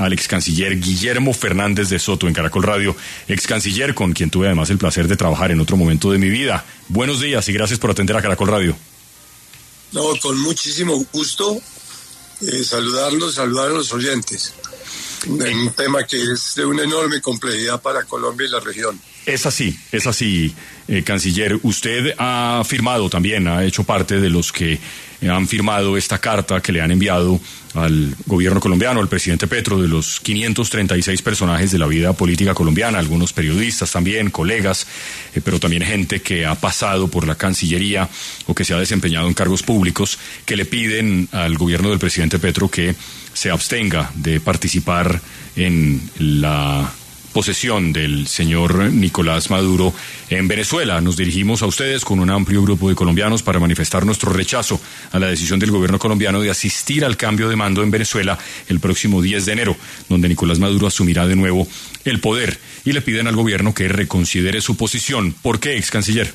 al ex canciller Guillermo Fernández de Soto en Caracol Radio, ex canciller con quien tuve además el placer de trabajar en otro momento de mi vida. Buenos días y gracias por atender a Caracol Radio. No, con muchísimo gusto saludar a los oyentes. Un tema que es de una enorme complejidad para Colombia y la región. Es así, canciller. Usted ha firmado también, ha hecho parte de los que han firmado esta carta que le han enviado al gobierno colombiano, al presidente Petro, de los 536 personajes de la vida política colombiana, algunos periodistas también, colegas, pero también gente que ha pasado por la Cancillería o que se ha desempeñado en cargos públicos, que le piden al gobierno del presidente Petro que se abstenga de participar en la posesión del señor Nicolás Maduro en Venezuela. Nos dirigimos a ustedes con un amplio grupo de colombianos para manifestar nuestro rechazo a la decisión del gobierno colombiano de asistir al cambio de mando en Venezuela el próximo 10 de enero, donde Nicolás Maduro asumirá de nuevo el poder, y le piden al gobierno que reconsidere su posición. ¿Por qué, ex canciller?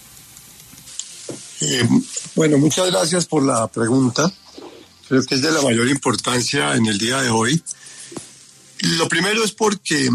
Bueno, muchas gracias por la pregunta. Creo que es de la mayor importancia en el día de hoy. Lo primero es porque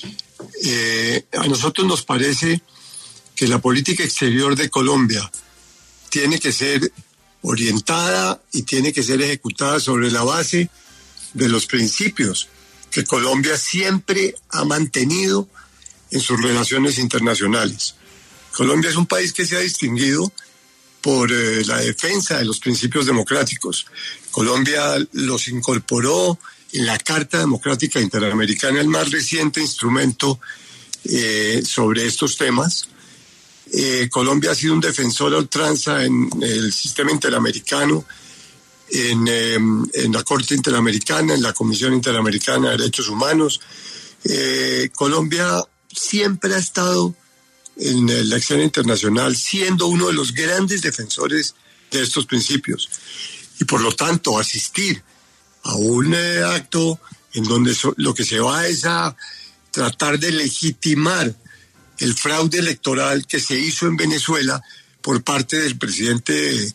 a nosotros nos parece que la política exterior de Colombia tiene que ser orientada y tiene que ser ejecutada sobre la base de los principios que Colombia siempre ha mantenido en sus relaciones internacionales. Colombia es un país que se ha distinguido por la defensa de los principios democráticos. Colombia los incorporó en la Carta Democrática Interamericana, el más reciente instrumento sobre estos temas. Colombia ha sido un defensor a ultranza en el sistema interamericano, en la Corte Interamericana, en la Comisión Interamericana de Derechos Humanos. Colombia siempre ha estado en la escena internacional siendo uno de los grandes defensores de estos principios. Y por lo tanto, asistir a un acto en donde lo que se va es a tratar de legitimar el fraude electoral que se hizo en Venezuela por parte del presidente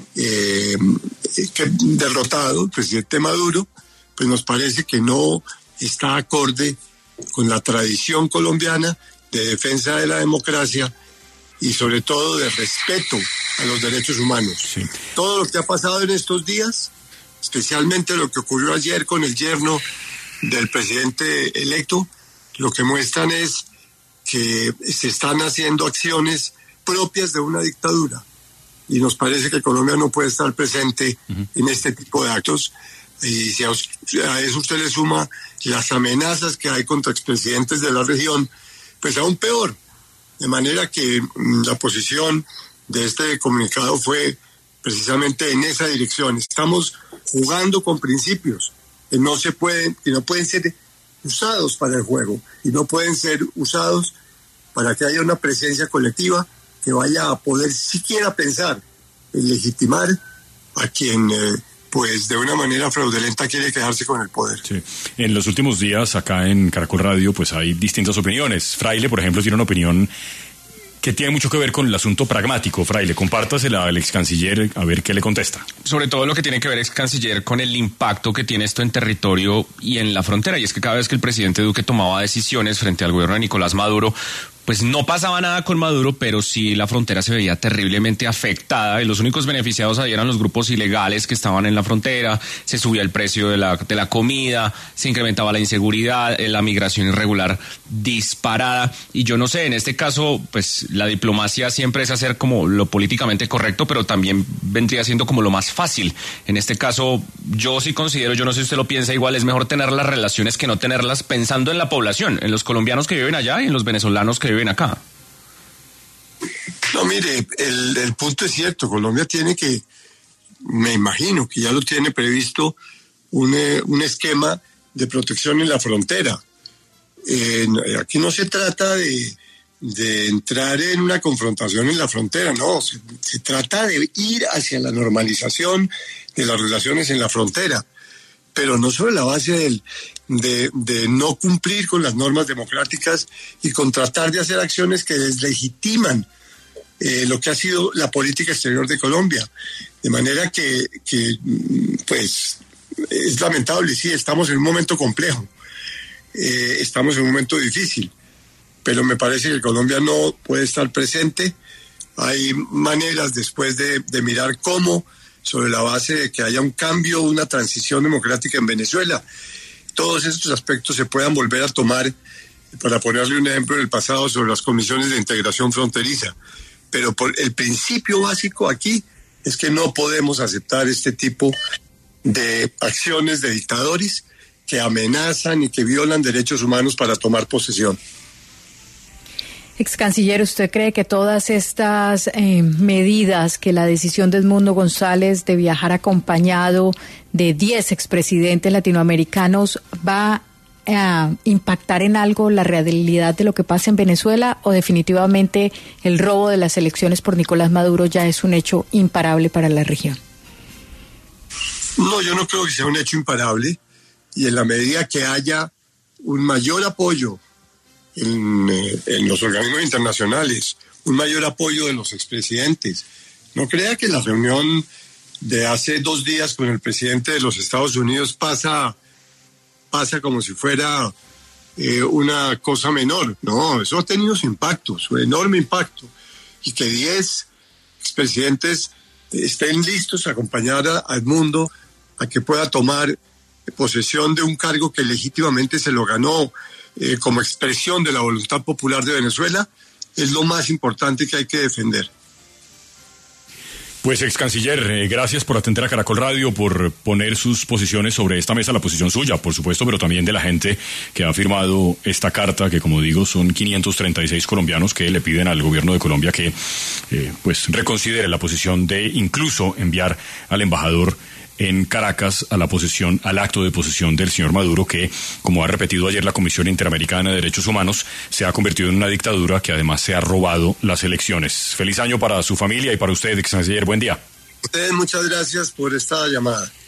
derrotado, el presidente Maduro, pues nos parece que no está acorde con la tradición colombiana de defensa de la democracia y sobre todo de respeto a los derechos humanos. Sí. Todo lo que ha pasado en estos días, especialmente lo que ocurrió ayer con el yerno del presidente electo, lo que muestran es que se están haciendo acciones propias de una dictadura. Y nos parece que Colombia no puede estar presente en este tipo de actos. Y si a eso usted le suma las amenazas que hay contra expresidentes de la región, pues aún peor. De manera que la posición de este comunicado fue precisamente en esa dirección. Estamos jugando con principios que no pueden ser usados para el juego y no pueden ser usados para que haya una presencia colectiva que vaya a poder siquiera pensar en legitimar a quien pues de una manera fraudulenta quiere quedarse con el poder. Sí. En los últimos días acá en Caracol Radio pues hay distintas opiniones. Fraile, por ejemplo, tiene una opinión que tiene mucho que ver con el asunto pragmático. Fraile, compártasela al ex canciller a ver qué le contesta. Sobre todo lo que tiene que ver, ex canciller, con el impacto que tiene esto en territorio y en la frontera. Y es que cada vez que el presidente Duque tomaba decisiones frente al gobierno de Nicolás Maduro, pues no pasaba nada con Maduro, pero sí la frontera se veía terriblemente afectada y los únicos beneficiados ahí eran los grupos ilegales que estaban en la frontera, se subía el precio de la comida, se incrementaba la inseguridad, la migración irregular disparada. Y yo no sé, en este caso, pues la diplomacia siempre es hacer como lo políticamente correcto, pero también vendría siendo como lo más fácil. En este caso, yo sí considero, yo no sé si usted lo piensa igual, es mejor tener las relaciones que no tenerlas, pensando en la población, en los colombianos que viven allá y en los venezolanos que viven acá. No, mire, el punto es cierto. Colombia tiene que, me imagino que ya lo tiene previsto, un esquema de protección en la frontera. Aquí no se trata de entrar en una confrontación en la frontera, no, se trata de ir hacia la normalización de las relaciones en la frontera, pero no sobre la base de no cumplir con las normas democráticas y con tratar de hacer acciones que deslegitiman lo que ha sido la política exterior de Colombia. De manera que pues es lamentable, sí, estamos en un momento complejo, estamos en un momento difícil, pero me parece que Colombia no puede estar presente. Hay maneras después de mirar cómo, sobre la base de que haya un cambio, una transición democrática en Venezuela, todos estos aspectos se puedan volver a tomar, para ponerle un ejemplo en el pasado sobre las comisiones de integración fronteriza. Pero el principio básico aquí es que no podemos aceptar este tipo de acciones de dictadores que amenazan y que violan derechos humanos para tomar posesión. Ex canciller, ¿usted cree que todas estas medidas, que la decisión de Edmundo González de viajar acompañado de 10 expresidentes latinoamericanos va a impactar en algo la realidad de lo que pasa en Venezuela, o definitivamente el robo de las elecciones por Nicolás Maduro ya es un hecho imparable para la región? No, yo no creo que sea un hecho imparable, y en la medida que haya un mayor apoyo en los organismos internacionales, un mayor apoyo de los expresidentes. No crea que la reunión de hace 2 días con el presidente de los Estados Unidos pasa como si fuera una cosa menor. No, eso ha tenido su impacto, su enorme impacto. Y que 10 expresidentes estén listos a acompañar a Edmundo a que pueda tomar posesión de un cargo que legítimamente se lo ganó como expresión de la voluntad popular de Venezuela, es lo más importante que hay que defender. Pues, ex canciller, gracias por atender a Caracol Radio, por poner sus posiciones sobre esta mesa, la posición suya, por supuesto, pero también de la gente que ha firmado esta carta, que, como digo, son 536 colombianos que le piden al gobierno de Colombia que pues reconsidere la posición de incluso enviar al embajador en Caracas al acto de posesión del señor Maduro, que, como ha repetido ayer la Comisión Interamericana de Derechos Humanos, se ha convertido en una dictadura que además se ha robado las elecciones. Feliz año para su familia y para usted, ex canciller. Buen día. Ustedes, muchas gracias por esta llamada.